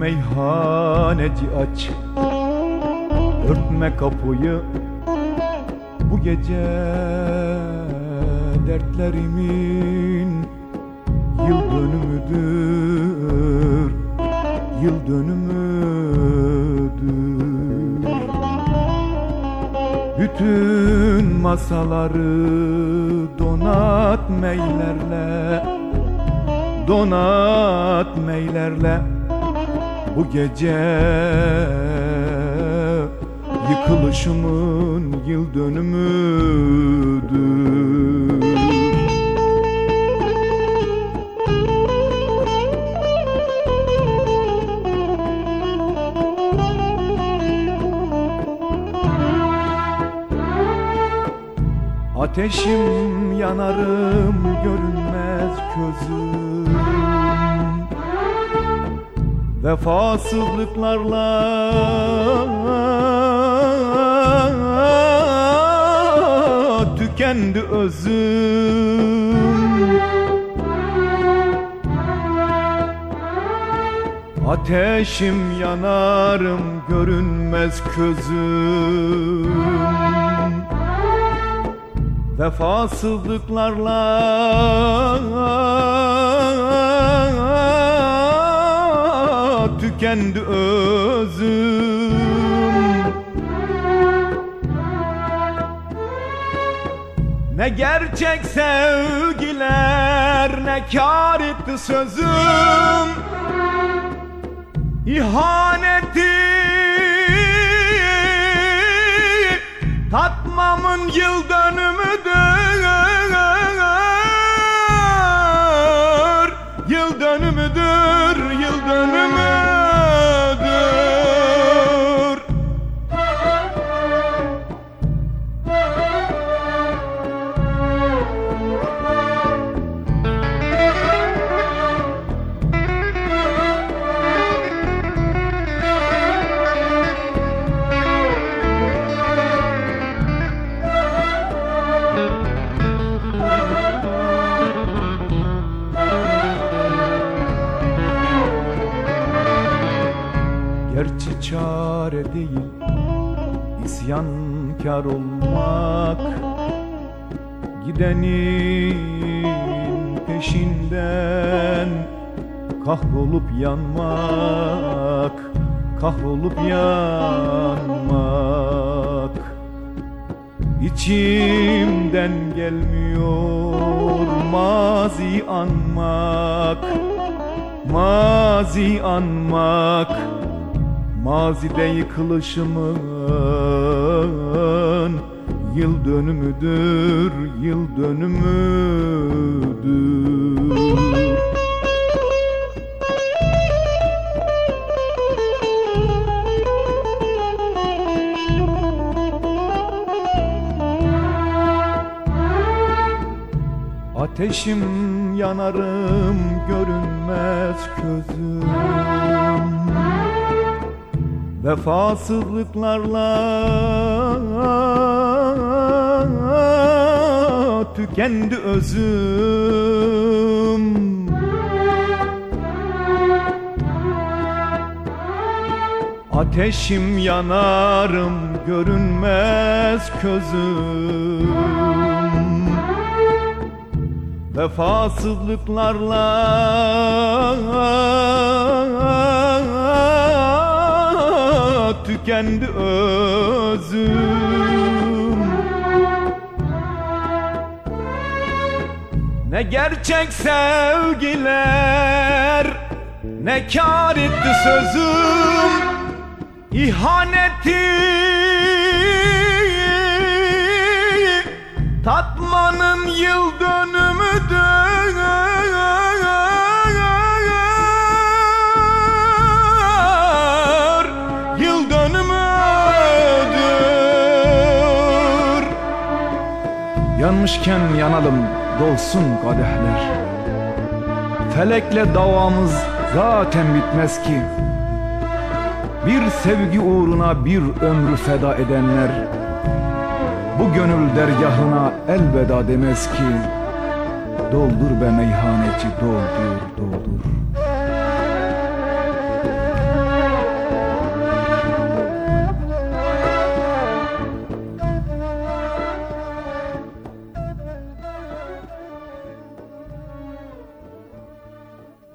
meyhaneci aç, örtme kapıyı, bu gece dertlerimin yıl dönümüdür, yıl dönümüdür. Bütün masaları donat meylerle, donat meylerle, bu gece yıkılışımın yıl dönümüdür. Ateşim yanarım görünmez közüm, vefasızlıklarla tükendi özüm. Ateşim yanarım görünmez közüm, vefasızlıklarla tükendi özüm. Ne gerçek sevgiler, ne kâr etti sözüm, İhaneti tatmamın yıl dönümüdür, yıl dönümüdür, yıl dönümüdür. Gerçi çare değil isyankar olmak, gidenin peşinden kahrolup yanmak, kahrolup yanmak. İçimden gelmiyor mazi anmak, mazi anmak. Mazide yıkılışımın yıl dönümüdür, yıl dönümüdür. Ateşim yanarım görünmez közüm, vefasızlıklarla tükendi özüm. Ateşim yanarım görünmez közüm, vefasızlıklarla tükendi özüm. Ne gerçek sevgiler, ne kâr etti sözüm, İhaneti tatmanın yıl dönümüdür, yıl dönümüdür. Yanmışken yanalım, dolsun kadehler. Felekle davamız zaten bitmez ki. Bir sevgi uğruna bir ömrü feda edenler bu gönül dergahına elveda demez ki. Doldur be meyhaneci, doldur, doldur.